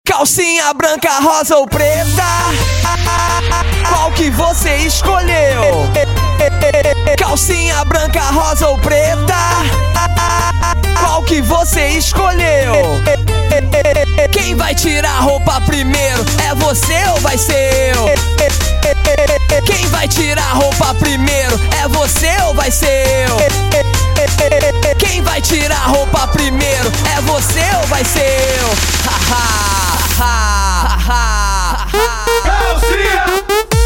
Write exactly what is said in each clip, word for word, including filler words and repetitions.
Calcinha branca, rosa ou preta? Qual que você escolheu? Calcinha branca, rosa ou preta? Qual que você escolheu? Quem vai tirar a roupa primeiro? É você ou vai ser eu? Quem vai tirar a roupa primeiro? É você ou vai ser eu? Quem vai tirar a roupa primeiro? É você ou vai ser eu? Ha ha ha ha ha. Calcinha!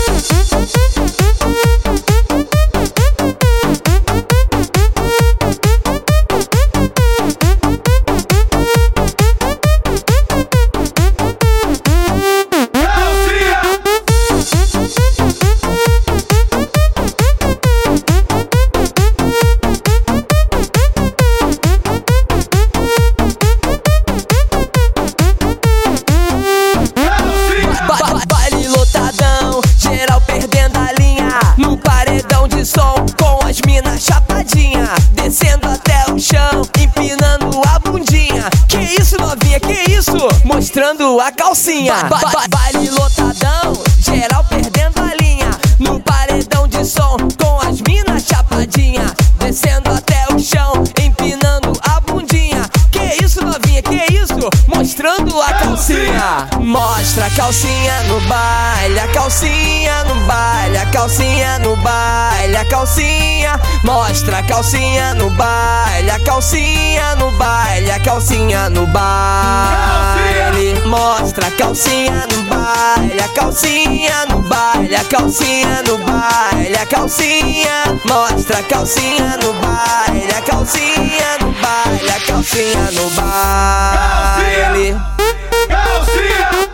No paredão de som, com as minas chapadinha, descendo até o chão, empinando a bundinha. Que isso, novinha, que isso? Mostrando a calcinha. ba ba Baile lotadão, geral perdendo a linha. No paredão de som, com as minas chapadinha, descendo até o chão, empinando a bundinha. Que isso, novinha, que isso? Mostrando a calcinha. Mostra a calcinha no baile, a calcinha no baile, a calcinha no baile, a calcinha. Mostra a calcinha no baile, a calcinha no baile, a calcinha no baile. Mostra a calcinha no baile, a calcinha no baile, a calcinha no baile, a calcinha. Mostra a calcinha no baile, a calcinha no baile, a calcinha no baile. Calcinha!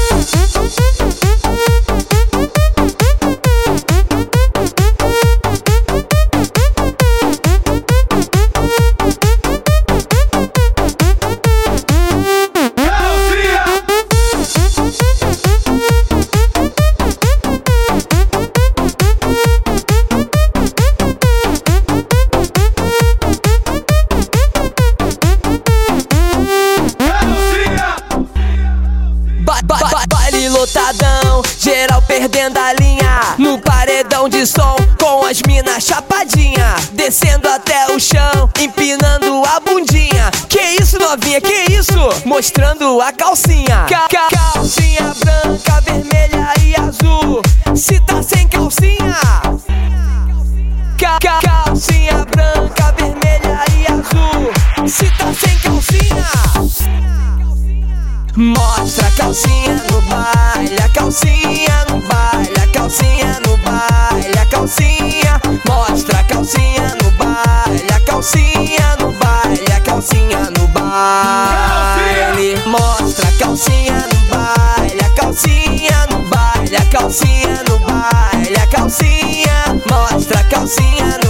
Baile lotadão, geral perdendo a linha. No paredão de som, com as minas chapadinha, descendo até o chão, empinando a bundinha. Que isso, novinha, que isso? Mostrando a calcinha. Ca -ca Calcinha branca, vermelha e azul. Se tá sem calcinha, Ca -ca calcinha branca, vermelha e azul. Se tá sem calcinha, mostra a calcinha no baile, a calcinha no baile, a calcinha no baile, a calcinha. Mostra a calcinha no baile, a calcinha no baile, a calcinha no baile. Mostra a calcinha no baile, a calcinha no baile, a calcinha no baile, a calcinha. Mostra a calcinha no